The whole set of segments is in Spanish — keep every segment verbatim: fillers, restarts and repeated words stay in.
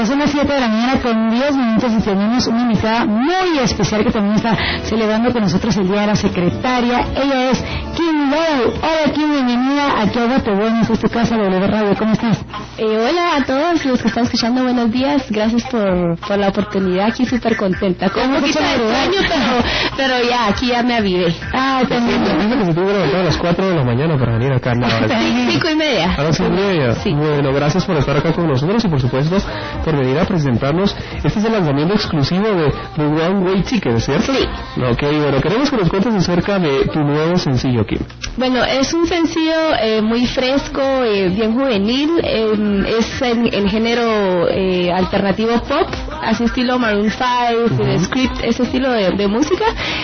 son las siete de la mañana con diez minutos y tenemos una invitada muy especial que también está celebrando con nosotros el Día de la Secretaria. Ella es Kim Lowe. Hola Kim, bienvenida aquí a Guate Buenos, es tu casa de W Radio. ¿Cómo estás? Eh, hola a todos los que están escuchando, buenos días. Gracias por, por la oportunidad, aquí súper contenta. Con un poquito de sueño, pero, pero ya, aquí ya me avivé. Ah, también. Dice que se tuvo que levantar a las cuatro de la mañana para venir acá. No, sí, cinco y media. A las cinco y media. Sí. Bueno, gracias por estar acá con nosotros y por supuesto por venir a presentarnos. Este es el lanzamiento exclusivo de The One Way Ticket, ¿cierto? Sí. Ok, bueno, queremos que nos cuentes acerca de tu nuevo sencillo, Kim. Bueno, es un sencillo eh, muy fresco, eh, bien juvenil, eh, es en el género eh, alternativo pop, así estilo Maroon five, uh-huh. The Script, ese estilo de, de música,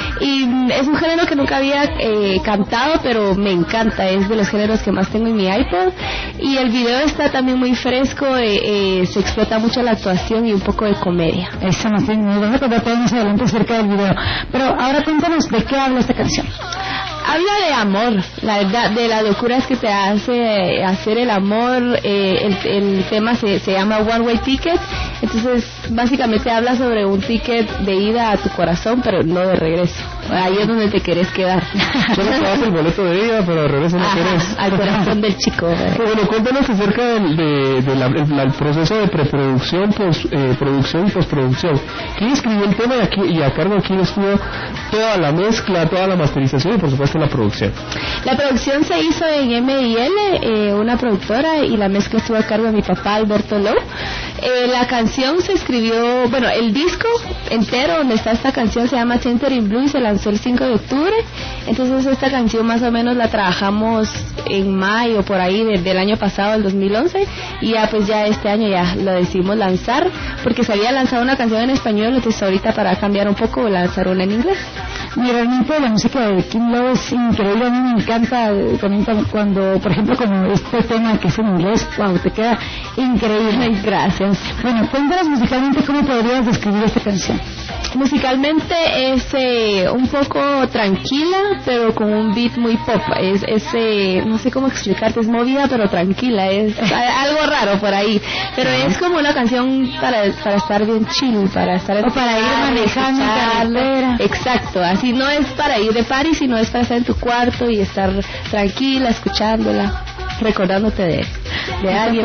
y mm, es un género que nunca había eh, cantado, pero me encanta, es de los géneros que más tengo en mi iPod, y el video está también muy fresco, eh, eh, se explota mucho la actuación y un poco de comedia. Eso no sé, nos vamos a contar más adelante acerca del video, pero ahora cuéntanos de qué habla esta canción. Habla de amor, la verdad, de las locuras que te hace hacer el amor. Eh, el, el tema se, se llama One Way Ticket, entonces básicamente habla sobre un ticket de ida a tu corazón, pero no de regreso. Ahí es donde te querés quedar. Solo te das el boleto de ida, pero de regreso no querés. Al corazón del chico. Bueno, cuéntanos acerca del de, de la, el, el proceso de preproducción, post, eh, producción y postproducción. ¿Quién escribió el tema y, aquí, y a cargo de quién estuvo toda la mezcla, toda la masterización y por supuesto la producción? La producción se hizo en M I L, eh, una productora, y la mezcla estuvo a cargo de mi papá Alberto Lowe. Eh, la canción se escribió, bueno, el disco entero donde está esta canción se llama Center in Blue y se lanzó el cinco de octubre. Entonces esta canción más o menos la trabajamos en mayo por ahí de, del año pasado, el dos mil once, y ya pues ya este año ya lo decidimos lanzar porque se había lanzado una canción en español, entonces ahorita para cambiar un poco lanzar una en inglés. Mira, realmente la música de Kim Lowe es increíble, a mí me encanta también cuando, por ejemplo, como este tema que es en inglés, wow, te queda increíble. Gracias. Bueno, cuéntanos musicalmente cómo podrías describir esta canción. Musicalmente es eh, un poco tranquila, pero con un beat muy pop. Es, es eh, no sé cómo explicarte, es movida pero tranquila, es algo raro por ahí. Pero es como una canción para, para estar bien chill, para estar o para ir manejando carretera. Exacto, así no es para ir de party, sino es para estar en tu cuarto y estar tranquila, escuchándola, recordándote de, de alguien.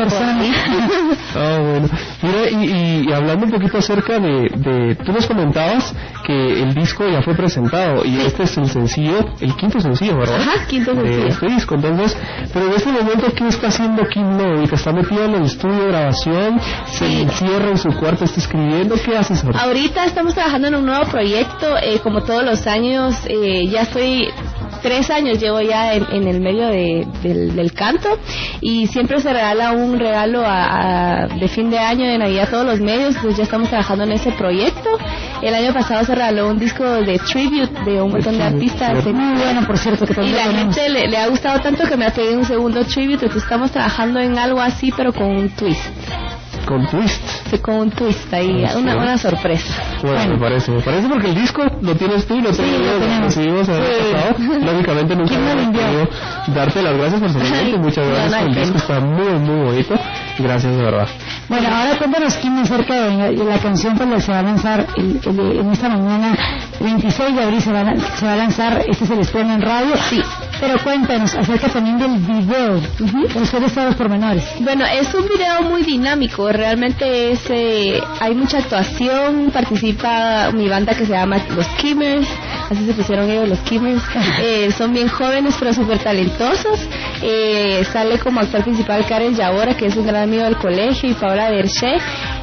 Ah, bueno. Mira, y, y hablando un poquito acerca de, de, tú nos comentabas que el disco ya fue presentado y este es el sencillo, el quinto sencillo, ¿verdad? Ajá, quinto sencillo. De este disco, entonces, pero en este momento, ¿qué está haciendo Kim Lowe? ¿Que está metida en el estudio de grabación? ¿Se sí. encierra en su cuarto, está escribiendo? ¿Qué haces ahora? Ahorita estamos trabajando en un nuevo proyecto, eh, como todos los años, eh, ya estoy... Tres años llevo ya en, en el medio de, del, del canto y siempre se regala un regalo a, a, de fin de año, de Navidad, a todos los medios, entonces ya estamos trabajando en ese proyecto. El año pasado se regaló un disco de tribute de un montón de artistas. Muy bueno, por cierto, que y la tenemos. gente le, le ha gustado tanto que me ha pedido un segundo tribute, entonces estamos trabajando en algo así, pero con un twist. Con twist. Sí, con un twist ahí, ah, una, una sorpresa. Bueno, bueno, me parece, me parece porque el disco lo tienes tú y lo tengo yo, lo recibimos el año pasado. Lógicamente nunca me he podido darte las gracias personalmente, muchas gracias por el disco, está muy, muy bonito, gracias de verdad. Bueno, ahora cuéntanos, Kim, acerca de la canción por la que se va a lanzar el, el, en esta mañana, veintiséis de abril se va, a, se va a lanzar, este es el estreno en radio. Sí. Pero cuéntanos acerca también del video, uh-huh. ustedes todos los pormenores. Bueno, es un video muy dinámico, realmente es, eh, hay mucha actuación, participa mi banda que se llama Los Kimmers, así se pusieron ellos, Los Kimmers, eh, son bien jóvenes pero súper talentosos, eh, sale como actor principal Karen Yabora, que es un gran amigo del colegio, y Paola Berché.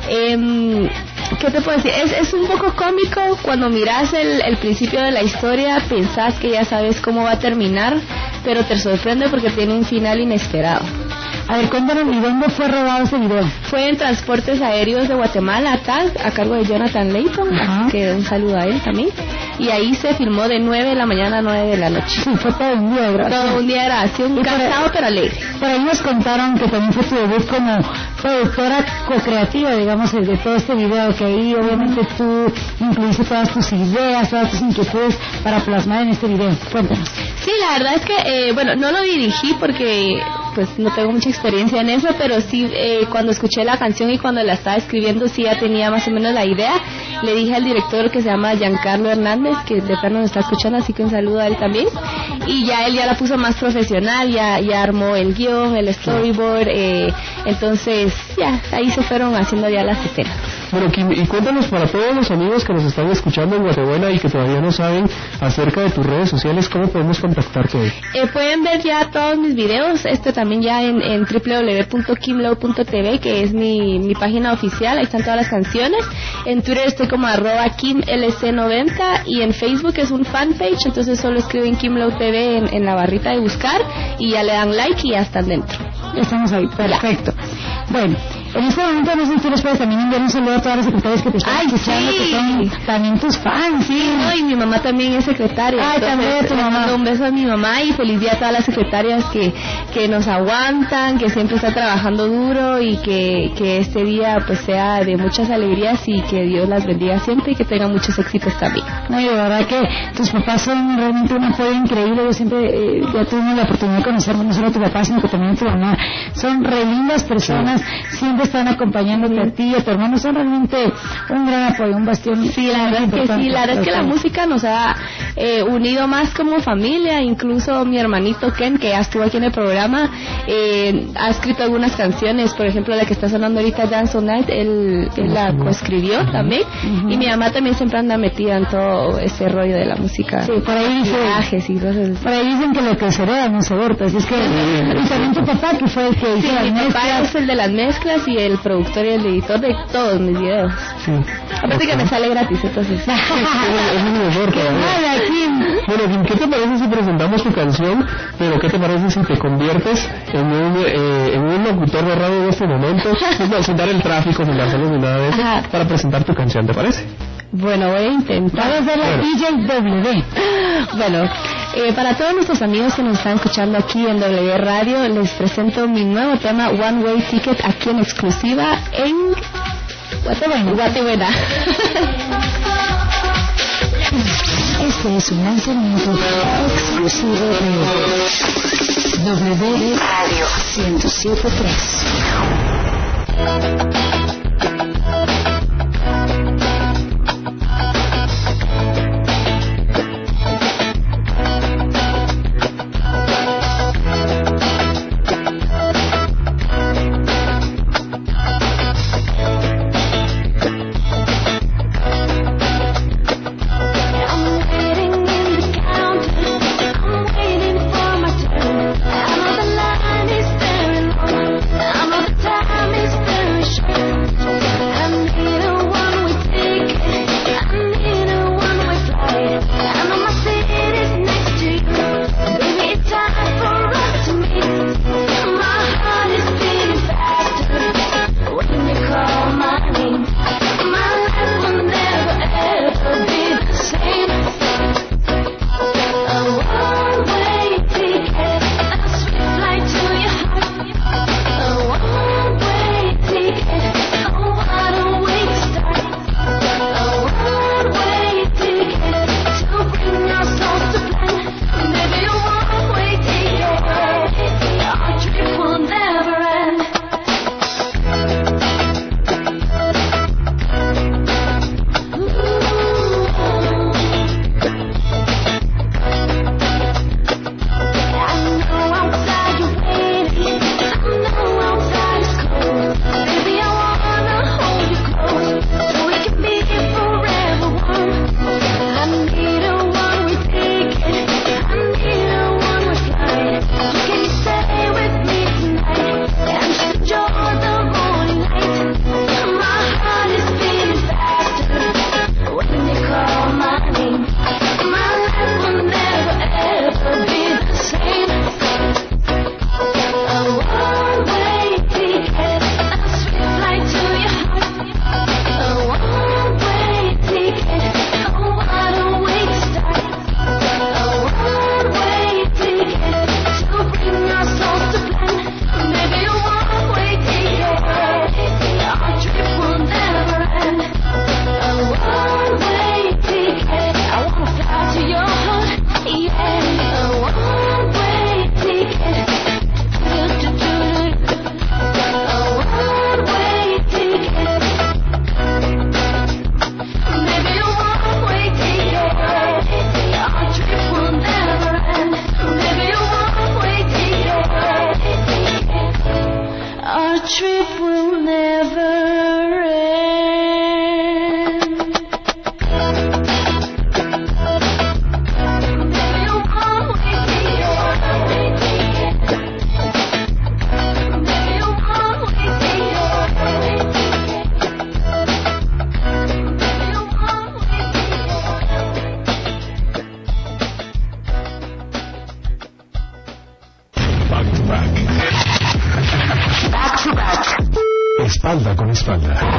Eh, ¿Qué te puedo decir? Es, es un poco cómico, cuando miras el, el principio de la historia pensás que ya sabes cómo va a terminar, pero te sorprende porque tiene un final inesperado. A ver, cuéntanos, ¿y dónde fue rodado ese video? Fue en Transportes Aéreos de Guatemala, T A G, a cargo de Jonathan Layton, uh-huh. que un saludo a él también. Y ahí se filmó de nueve de la mañana a nueve de la noche. Sí, fue todo un día de grabación. Todo un día de grabación, cansado pero alegre. Por ahí nos contaron que también fue tu debut como productora co-creativa, digamos, de todo este video, que ahí obviamente tú incluiste todas tus ideas, todas tus inquietudes para plasmar en este video. Cuéntanos. Sí, la verdad es que, eh, bueno, no lo dirigí porque pues no tengo mucha experiencia en eso, pero sí, eh, cuando escuché la canción y cuando la estaba escribiendo, sí ya tenía más o menos la idea. Le dije al director, que se llama Giancarlo Hernández, que de plano nos está escuchando, así que un saludo a él también, y ya él ya la puso más profesional, ya, ya armó el guión, el storyboard, eh, entonces ya, ahí se fueron haciendo ya las escenas. Bueno, Kim, y cuéntanos para todos los amigos que nos están escuchando en Guatemala y que todavía no saben acerca de tus redes sociales, ¿cómo podemos contactarte hoy? Eh, pueden ver ya todos mis videos, este también ya en, en doble u doble u doble u punto kim low punto t v, que es mi, mi página oficial, ahí están todas las canciones. En Twitter estoy como arroba kim l c noventa y en Facebook es un fanpage, entonces solo escriben Kimlow T V en, en la barrita de buscar y ya le dan like y ya están dentro. Ya estamos ahí, perfecto. Bueno, en este momento no sé si tú les puedes también enviar un saludo a todas las secretarias que te están Ay, escuchando, sí. que son también tus fans, sí. No, y mi mamá también es secretaria. Ay, entonces, también tu le mamá. mando un beso a mi mamá y feliz día a todas las secretarias que, que nos aguantan, que siempre están trabajando duro y que, que este día pues sea de muchas alegrías y que Dios las bendiga siempre y que tengan muchos éxitos también. No, y de verdad que tus papás son realmente un apoyo increíble. Yo siempre eh, ya tuve la oportunidad de conocer no solo a tu papá, sino que también a tu mamá. Son re lindas personas, sí. Siempre están acompañándote a ti y a tu hermano. Son realmente un gran apoyo, un bastión. Sí, la verdad es que sí, la verdad es que la música nos ha eh, unido más como familia. Incluso mi hermanito Ken, que ya estuvo aquí en el programa, eh, ha escrito algunas canciones, por ejemplo la que está sonando ahorita, Dance All Night, él, él la coescribió uh-huh. también, uh-huh. y mi mamá también siempre anda metida en todo ese rollo de la música. Sí, por ahí dice, viajes y cosas así. Por ahí dicen que lo que se hereda no se aborta, así es que, y también tu papá, que fue el que hizo sí, las mi mezclas. papá es el de las mezclas y el productor y el editor de todos mis videos. Sí. Aparte okay. que me sale gratis, entonces. Es muy mejor todavía. Bueno, Kim, ¿qué te parece si presentamos tu canción? Pero ¿qué te parece si te conviertes en un, eh, en un locutor de radio en este momento? No, sin dar el tráfico, sin dar saludos ni nada de eso, Ajá. para presentar tu canción, ¿te parece? Bueno, voy a intentar hacer la D J W. Bueno, eh, para todos nuestros amigos que nos están escuchando aquí en W Radio, les presento mi nuevo tema One Way Ticket, aquí en exclusiva en Guatemala. Guatemala. Este es un lanzamiento exclusivo de W Radio ciento siete punto tres. Time is very short.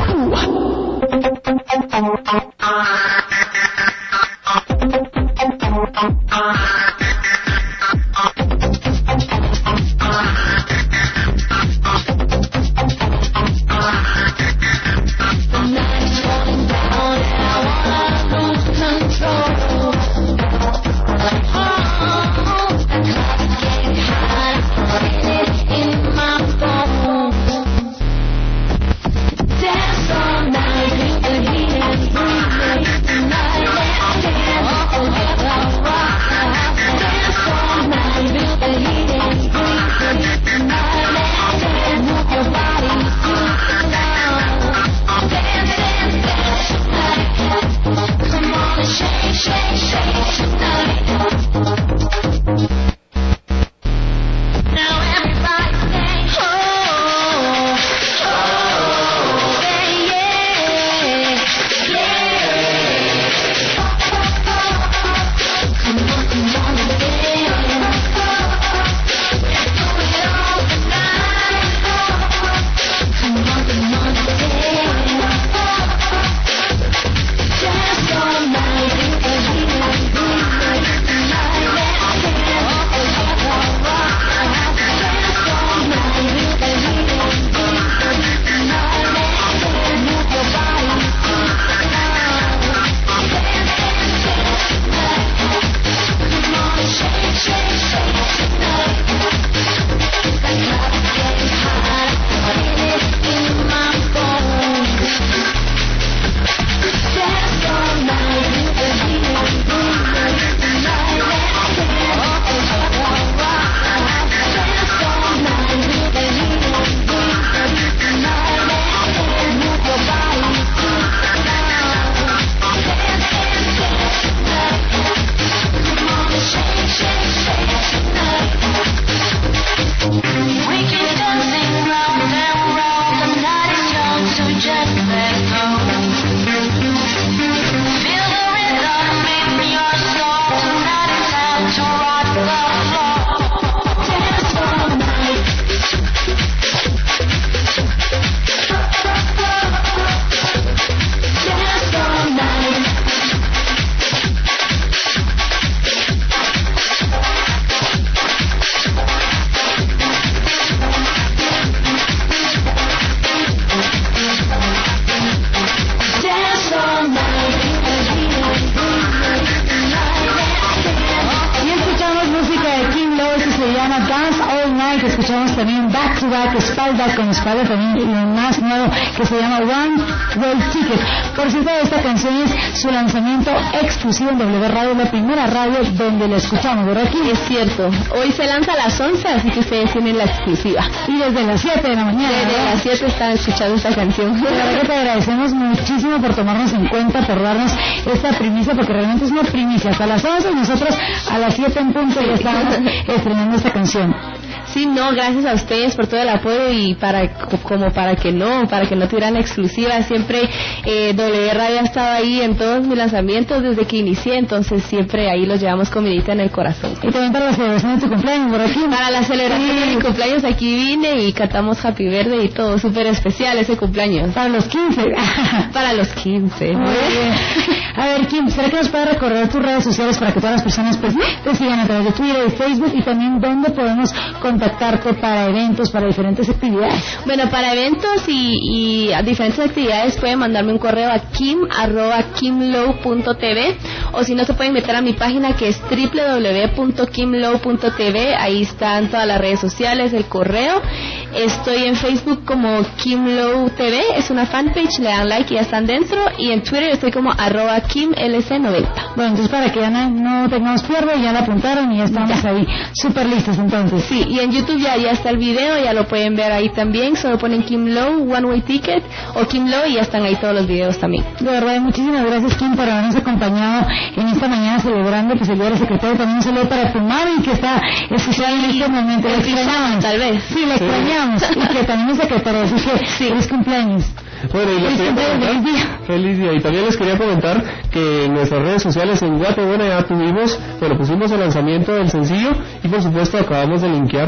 También back to back, espalda con espalda, también lo más nuevo que se llama One Way Ticket. Por cierto, esta canción es su lanzamiento exclusivo en W Radio, la primera radio donde la escuchamos, ¿verdad? Aquí es cierto, hoy se lanza a las once, así que ustedes tienen la exclusiva. Y desde las siete de la mañana. Desde ¿verdad? las siete están escuchando esta canción. La verdad que te agradecemos muchísimo por tomarnos en cuenta, por darnos esta primicia, porque realmente es una primicia. Hasta las once nosotros a las siete en punto ya estamos estrenando esta canción. Sí, no, gracias a ustedes por todo el apoyo y para como para que no, para que no tuvieran la exclusiva. Siempre eh, W Radio ha estado ahí en todos mis lanzamientos desde que inicié, entonces siempre ahí los llevamos con vidita en el corazón. Y también para la celebración de tu cumpleaños, por aquí. Para la celebración sí. de mi cumpleaños aquí vine y cantamos Happy Verde y todo, súper especial ese cumpleaños. Para los quince. Para los quince. Muy bien. A ver, Kim, ¿será que nos puedes recordar tus redes sociales para que todas las personas pues te sigan a través de Twitter y Facebook, y también dónde podemos contactarte para eventos, para diferentes actividades? Bueno, para eventos y, y a diferentes actividades pueden mandarme un correo a kim arroba kimlow punto tv, o si no se pueden meter a mi página que es doble u doble u doble u punto kimlow punto tv. Ahí están todas las redes sociales, el correo. Estoy en Facebook como Kimlow T V, es una fanpage, le dan like y ya están dentro, y en Twitter estoy como arroba kim l c noventa. Bueno, entonces para que ya no, no tengamos pierde, ya la apuntaron y ya estamos ya. ahí súper listos entonces. Sí, y en YouTube ya, ya está el video, ya lo pueden ver ahí también, solo ponen Kim Low, One Way Ticket o Kim Low y ya están ahí todos los videos también. De verdad, muchísimas gracias, Kim, por habernos acompañado en esta mañana celebrando pues el día del secretario. También un saludo para tu mami que está escuchando en este momento. La extrañamos, tal vez. Sí, la extrañamos. Sí. Y que también es secretario, así que sí. Feliz cumpleaños. Bueno, y les feliz, quería feliz día. Feliz día. Y también les quería comentar que en nuestras redes sociales en Guatemala ya tuvimos, bueno, pusimos el lanzamiento del sencillo y por supuesto acabamos de linkear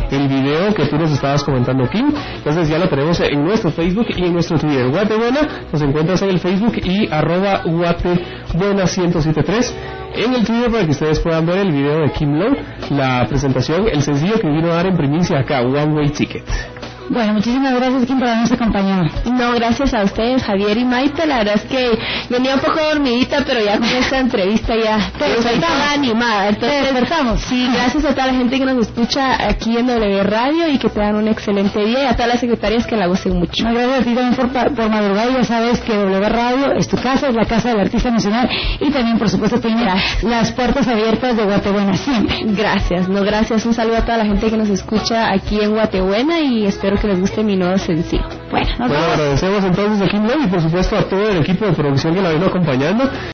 el video que tú nos estabas comentando, Kim. Entonces ya lo tenemos en nuestro Facebook y en nuestro Twitter. Guatebuena, nos encuentras en el Facebook y arroba Guatebuena ciento setenta y tres en el Twitter para que ustedes puedan ver el video de Kim Lowe, la presentación, el sencillo que vino a dar en primicia acá, One Way Ticket. Bueno, muchísimas gracias, Kim, por habernos acompañado. No, gracias a ustedes, Javier y Maite. La verdad es que venía un poco dormidita, pero ya con esta entrevista ya estoy toda animada. Entonces, despertamos. Sí, gracias a toda la gente que nos escucha aquí en W Radio y que tengan un excelente día, y a todas las secretarias que la gocen mucho. No, gracias a ti también por, por madrugar. Ya sabes que W Radio es tu casa, es la casa del artista nacional, y también, por supuesto, tiene gracias. Las puertas abiertas de Guatebuena siempre. Gracias, no, gracias. Un saludo a toda la gente que nos escucha aquí en Guatebuena y espero que les guste mi nuevo sencillo. Bueno, nos bueno, agradecemos entonces a Kim Lowe y por supuesto a todo el equipo de producción que la vino acompañando.